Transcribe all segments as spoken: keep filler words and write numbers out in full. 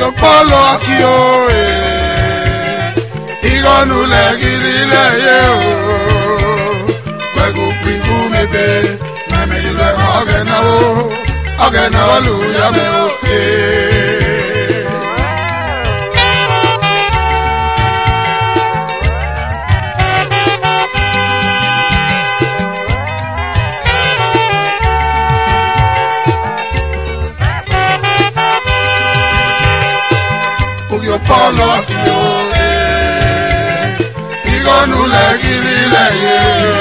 Ugyo polo akio Igonu legiri leye o Wegu pigu mebe Meme yule ogena o Ogena olu yame o Ugyo polo akio Igonu legiri leye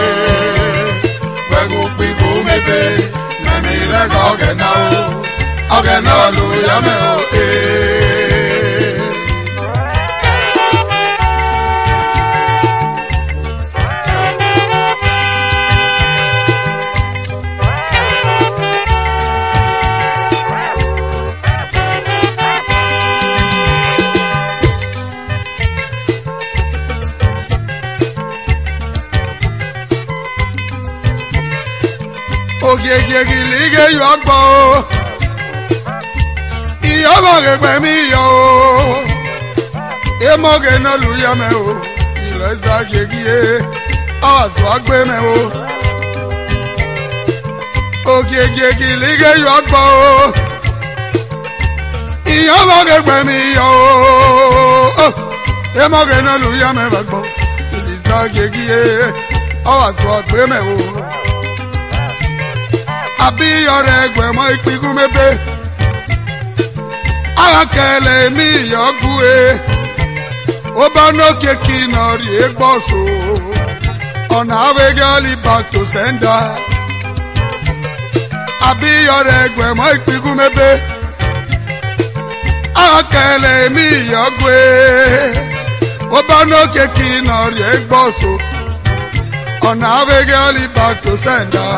Wegu pigu mebe Meme yule ogena o Ogena olu yame o Ogiege gilige yogbo Iyomoge gbemi yo Emoge no luyame o Ileza gegie Atu agbeme o Ogiege gilige yogbo Iyomoge gbemi yo Emoge no luyame bagbo Ileza gegie Atu agbeme o Abi yore gwe mo ipigu mebe Akele mi yogwe Oba no keki no ri egboso Ona we girl back to sender Abi yore gwe mo ipigu mebe Akele mi yogwe Oba no keki no ri egboso Ona we girl back to sender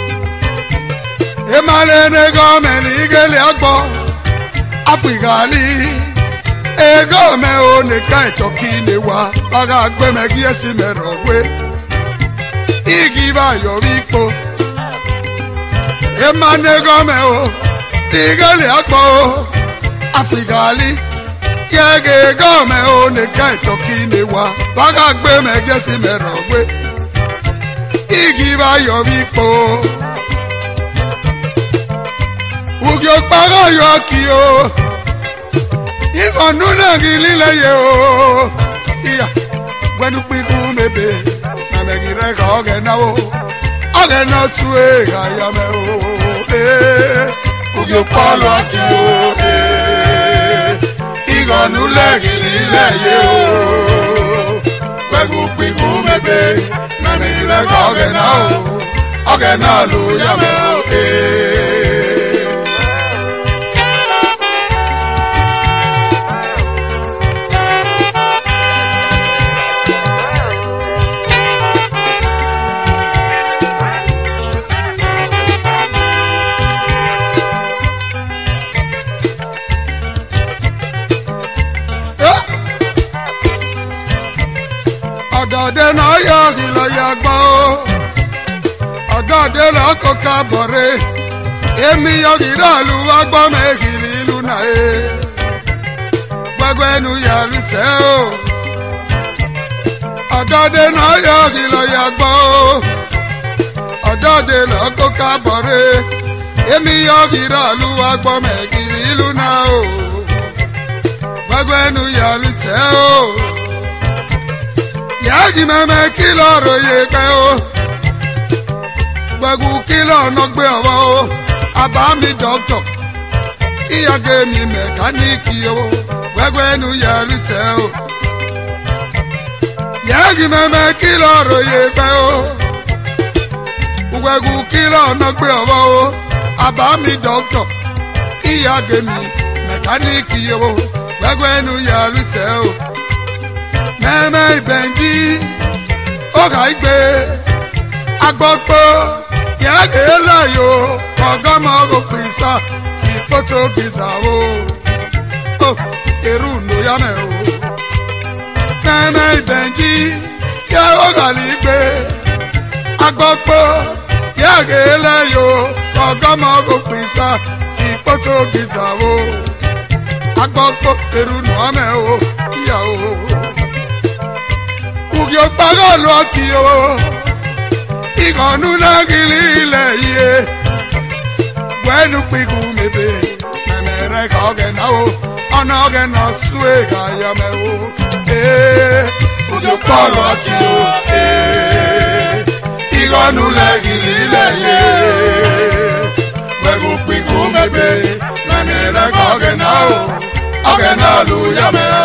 Emalene gomeli gele agbo Apigali Ego me o ne kai tokine wa Aga gbe me gi esi me rogwe Igi ba yo bipo Emane gome o Igele agbo Apigali Yege gome o ne kai tokine wa Aga gbe me gi esi me rogwe Igi ba yo bipo Ugyo kpaga yo akiyo Igonu legili leye o Iya Gwenu pigu mebe Na megire ka ogena o Ogena tue ayame o Ugyo palo akiyo Igonu legili leye o Gwenu pigu mebe Na megire ka ogena o Ogena lu yame o Ọ̀dọ̀dẹ náà yọ ìlọ yàgbọ́ ọ̀dọ̀dẹ lọ́kọ̀ kábọ̀rẹ́ èmi yọ ìdálù wágbọ́ mẹ́gìrì ìlú náà ẹ̀ gbẹ́gbẹ́ ẹnu yàrá tẹ́ o ọ̀dọ̀dẹ náà yọ ìlọ yàgbọ́ ọ̀dọ̀dẹ lọ́kọ̀ kábọ̀rẹ́ èmi yọ ìdálù wágbọ́ mẹ́gìrì ìlú náà o gbẹ́gbẹ́ ẹnu yàrá tẹ́ o. Yaji meme kilo roye pe o Gbegu kilo no gbe owo o Aba mi doctor Iyage mi mekaniki o Gbegu enu yeri te o Yaji meme kilo roye pe o Gbegu kilo no gbe owo o Aba mi doctor Iyage mi mekaniki o Gbegu enu yeri te o Meme Benji Oga igbe Agbogbo Yage layo Ogamo go pisa Ipoto giza o Oh Eru no yame o Meme Benji Ya oga ligbe Agbogbo Yage layo Ogamo go pisa Ipoto giza o agbọ́gbọ́ eru nù ọmọ o ìyàwó. Ugi okpago lọ kí o ìkànnù náà kìlì ilẹ̀ yìí. Wẹ́nu pínkù mébè mẹ́mẹ́rẹ́ kà ọ̀gẹ̀ náà o ọ̀nà ọ̀gẹ̀ náà tún èkà yọmẹ o. Ugi okpago lọ kí o ìkànnù náà kìlì ilẹ̀ yìí. Wẹ́nu pínkù mébè mẹ́mẹ́rẹ́ kà ọ̀gẹ̀ náà o ọ̀gẹ̀ náà lù yọmẹ o.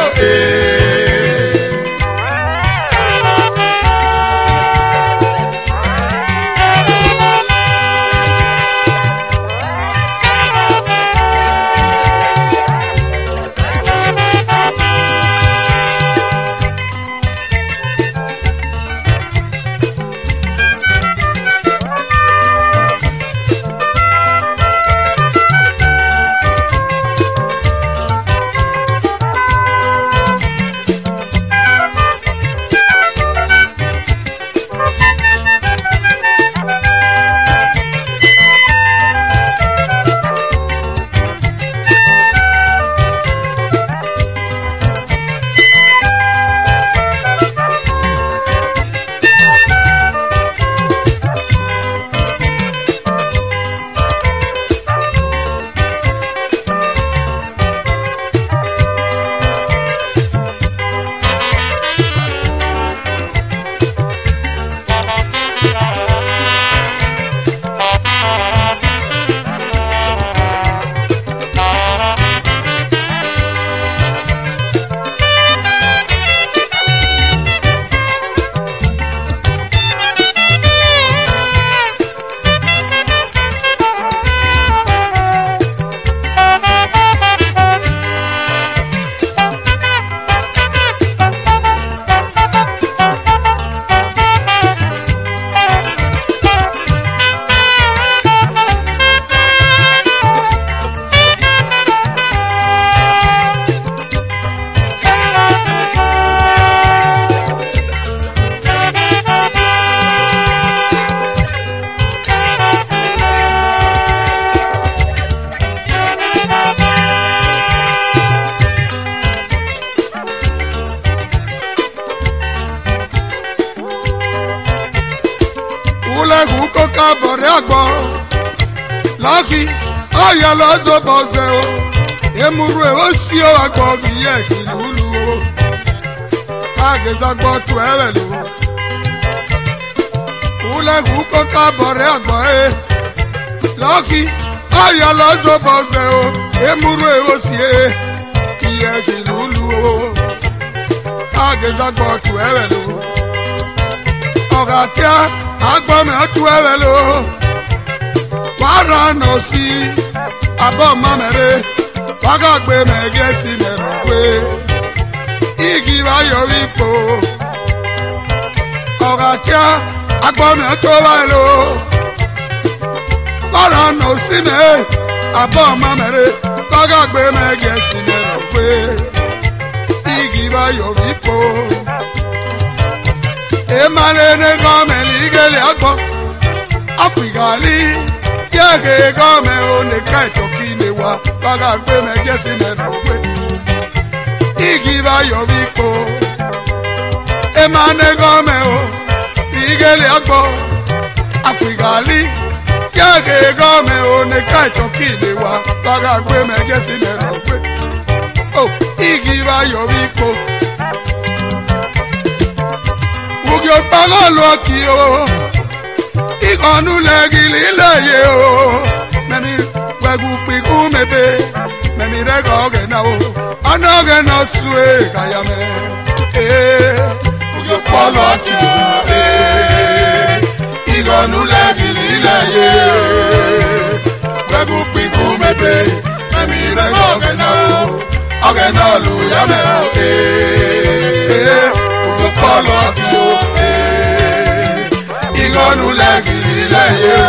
Lọ́kì ọ̀yọ́ lọ́sọ̀ bọ̀sẹ̀ o, èmùrú ẹ̀ ó sí ọ àgbọ̀ kìí ẹ̀ kì lùlù o, káàgẹ́sà gbọ́ tu ẹ̀rẹ̀ lò. Kúlẹ̀kù kó kábọ̀ rẹ̀ àgbọ̀ ẹ̀. Lọ́kì ọ̀yọ́ lọ́sọ̀ bọ̀sẹ̀ o, èmùrú ẹ̀ ó sí ẹ̀ kìí ẹ̀ kì lùlù o, káàgẹ́sà gbọ́ tu ẹ̀rẹ̀ lò. Ọ̀gá kíá àgbọ̀ mi ọ̀ tu ẹ̀rẹ̀ lò. Wàrà nọ sí abọ́ mọ́mẹ́rẹ́ wákàgbé mẹ́gẹ́ sí mẹ́rọ̀ pé igi bá yọrí po ọ̀rọ̀ kíá agbọ́nà tó wá lò. Wàrà nọ sí mẹ́ abọ́ mọ́mẹ́rẹ́ wákàgbé mẹ́gẹ́ sí mẹ́rọ̀ pé igi bá yọrí po. Èmàlẹ́ ní gọ́ọ̀mẹ̀lì ìgẹ̀lẹ̀ àgbọ̀ Áfíríkà lì. Yege gome o ne kai toki ne wa baga gbe me gesi me no gbe igi ba yo bi ko e ma ne gome o igele agbo Áfíríkà li yege gome o ne kai toki ne wa baga gbe me gesi me no gbe oh igi ba yo bi ko ugi o pa lo ki o ìkànnù lẹ́gìlì lẹ́yẹ o mẹ́mi wẹ́gù pínkù mẹ́bẹ mẹ́mi rẹ́gọ̀ ọ̀gẹ̀ náà o ọ̀nà ọ̀gẹ̀ náà tún ẹ̀ káyà mẹ́. Ugi pọ̀lọ́ kí o ìkànnù lẹ́gìlì lẹ́yẹ wẹ́gù pínkù mẹ́bẹ mẹ́mi rẹ́gọ̀ ọ̀gẹ̀ náà o ọ̀gẹ̀ náà lù yá mẹ́ o. Ugi pọ̀lọ́ kí o ìkànnù lẹ́gìlì lẹ́yẹ